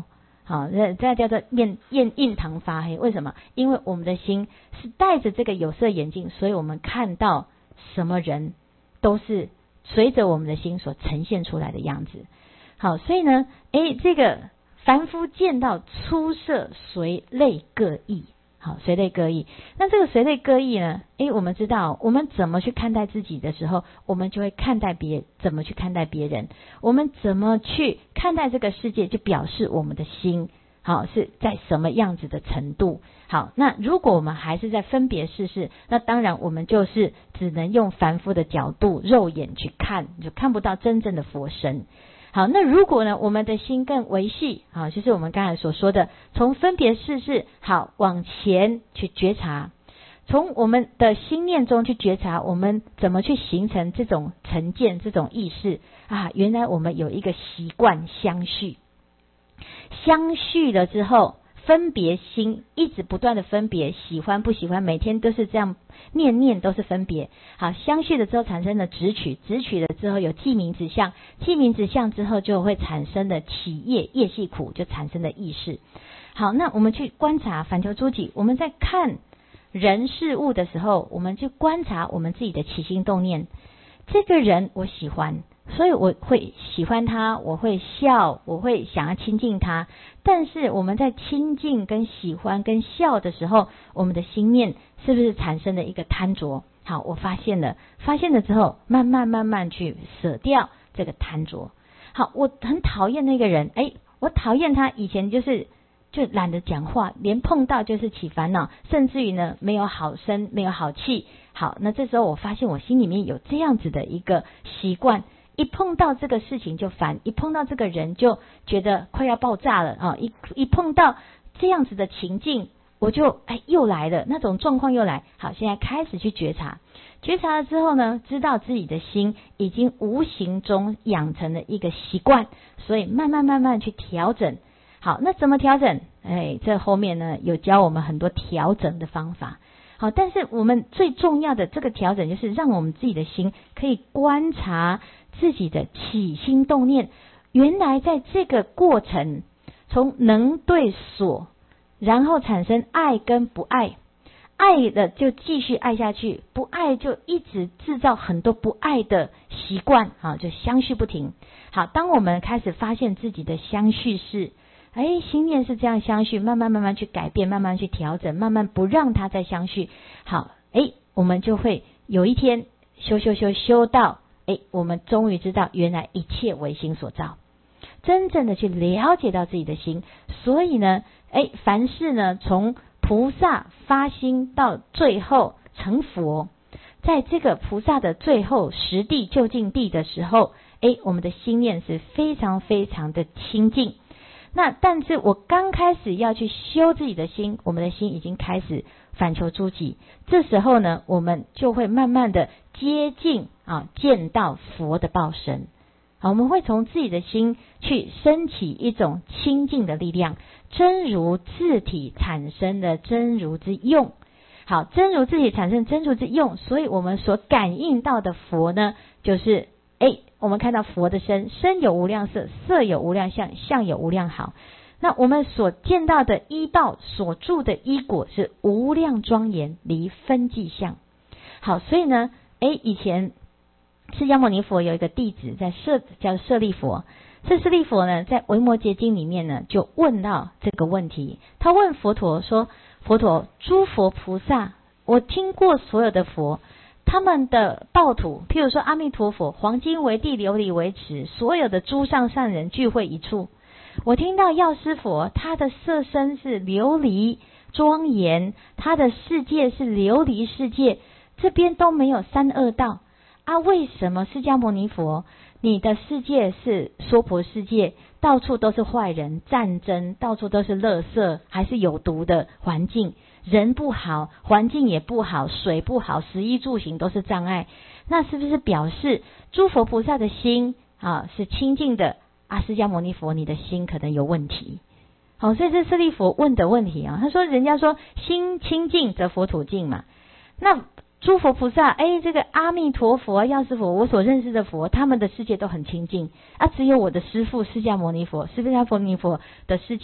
好，这叫做印堂发黑。为什么？因为我们的心是戴着这个有色眼镜，所以我们看到什么人都是随着我们的心所呈现出来的样子。好，所以呢，这个凡夫见到出色随类各异。好，随类各异。那这个随类各异呢？我们知道，我们怎么去看待自己的时候，我们就会怎么去看待别人。我们怎么去看待这个世界，就表示我们的心好是在什么样子的程度。好，那如果我们还是在分别世事，那当然我们就是只能用凡夫的角度、肉眼去看，就看不到真正的佛身。好，那如果呢，我们的心更维系，好，就是我们刚才所说的，从分别世事好往前去觉察，从我们的心念中去觉察，我们怎么去形成这种成见、这种意识啊？原来我们有一个习惯相续，相续了之后，分别心一直不断的分别，喜欢不喜欢，每天都是这样，念念都是分别。好，相续了之后产生了执取，执取了之后有记名执相，记名执相之后就会产生的起业，业系苦，就产生了意识。好，那我们去观察反求诸己，我们在看人事物的时候，我们去观察我们自己的起心动念。这个人我喜欢，所以我会喜欢他，我会笑，我会想要亲近他。但是我们在亲近跟喜欢跟笑的时候，我们的心念是不是产生了一个贪着？好，我发现了之后，慢慢去舍掉这个贪着。好，我很讨厌那个人，我讨厌他，以前就懒得讲话，连碰到就是起烦恼，甚至于呢没有好声，没有好气。好，那这时候我发现我心里面有这样子的一个习惯，一碰到这个事情就烦，一碰到这个人就觉得快要爆炸了啊！一碰到这样子的情境，我就又来了，那种状况又来。好，现在开始去觉察，觉察了之后呢，知道自己的心已经无形中养成了一个习惯，所以慢慢去调整。好，那怎么调整？这后面呢有教我们很多调整的方法。好，但是我们最重要的这个调整，就是让我们自己的心可以观察自己的起心动念。原来在这个过程，从能对所，然后产生爱跟不爱，爱了就继续爱下去，不爱就一直制造很多不爱的习惯，就相续不停。好，当我们开始发现自己的相续是心念是这样相续，慢慢去改变，慢慢去调整，慢慢不让它再相续。好，我们就会有一天修到，我们终于知道原来一切为心所造，真正的去了解到自己的心。所以呢，凡事呢，从菩萨发心到最后成佛，在这个菩萨的最后实地究竟地的时候，我们的心念是非常非常的清净。那但是我刚开始要去修自己的心，我们的心已经开始反求诸己，这时候呢，我们就会慢慢的接近见到佛的报身。好，我们会从自己的心去升起一种清净的力量，真如自体产生的真如之用。好，真如自体产生真如之用，所以我们所感应到的佛呢，就是我们看到佛的身，身有无量色，色有无量相，相有无量好。那我们所见到的依报所住的依果是无量庄严，离分际相。好，所以呢，以前释迦牟尼佛有一个弟子叫舍利佛。这舍利佛呢，在维摩诘经里面呢，就问到这个问题。他问佛陀说：佛陀，诸佛菩萨，我听过所有的佛，他们的道土，譬如说阿弥陀佛，黄金为地，琉璃为池，所有的诸上善人聚会一处。我听到药师佛，他的色身是琉璃庄严，他的世界是琉璃世界，这边都没有三恶道啊！为什么释迦牟尼佛，你的世界是娑婆世界，到处都是坏人，战争，到处都是垃圾，还是有毒的环境，人不好，环境也不好，水不好，食衣住行都是障碍？那是不是表示诸佛菩萨的心是清净的啊？释迦牟尼佛，你的心可能有问题。好，所以这舍利佛问的问题他说，人家说心清净则佛土净嘛。那诸佛菩萨，这个阿弥陀佛、药师佛，我所认识的佛，他们的世界都很清净啊，只有我的师父释迦牟尼佛的世界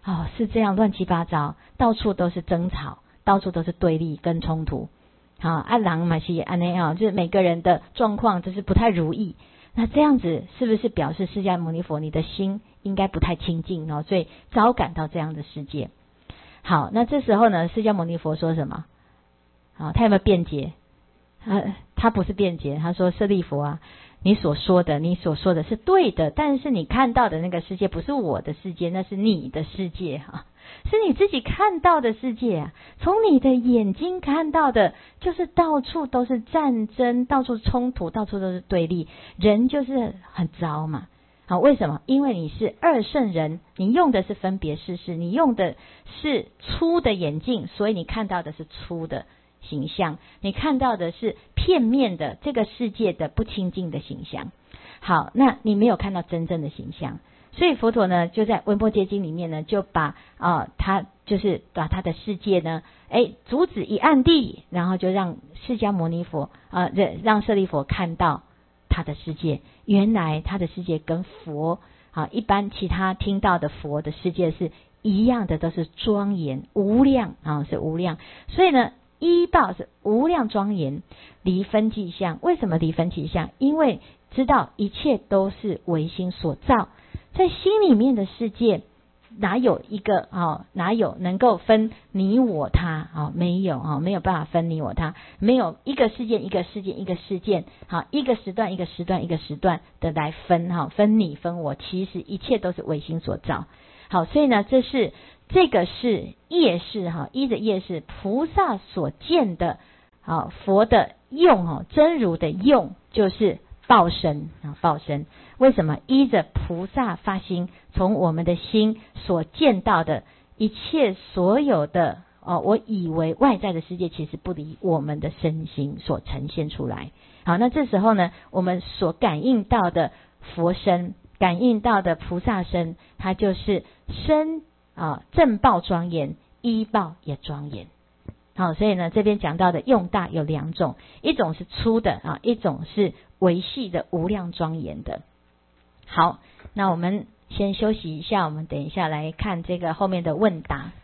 是这样乱七八糟，到处都是争吵，到处都是对立跟冲突。人嘛是安尼就是每个人的状况就是不太如意。那这样子是不是表示释迦牟尼佛你的心应该不太清净所以招感到这样的世界？好，那这时候呢，释迦牟尼佛说什么？他有没有辩解？他不是辩解，他说舍利弗啊，你所说的是对的，但是你看到的那个世界不是我的世界，那是你的世界是你自己看到的世界啊。从你的眼睛看到的就是到处都是战争，到处冲突，到处都是对立，人就是很糟嘛。为什么？因为你是二圣人，你用的是分别世事，你用的是粗的眼镜，所以你看到的是粗的形象，你看到的是片面的这个世界的不清净的形象。好，那你没有看到真正的形象，所以佛陀呢就在《维摩诘经》里面呢，就把他就是把他的世界呢阻止一暗地，然后就让释迦牟尼佛让舍利弗看到他的世界，原来他的世界跟佛一般其他听到的佛的世界是一样的，都是庄严无量是无量。所以呢，依报是无量庄严，离分际相。为什么离分际相？因为知道一切都是唯心所造，在心里面的世界哪有一个哪有能够分你我他没有没有办法分你我他，没有一个事件一个事件一个事件一个时段一个时段一个时段的来分分你分我，其实一切都是唯心所造。好，所以呢这个是业识依着业识菩萨所见的佛的用真如的用就是报身报身。为什么？依着菩萨发心，从我们的心所见到的一切所有的我以为外在的世界，其实不离我们的身心所呈现出来。好，那这时候呢，我们所感应到的佛身，感应到的菩萨身，它就是身正报庄严，依报也庄严。好，所以呢，这边讲到的用大有两种，一种是粗的一种是维系的无量庄严的。好，那我们先休息一下，我们等一下来看这个后面的问答。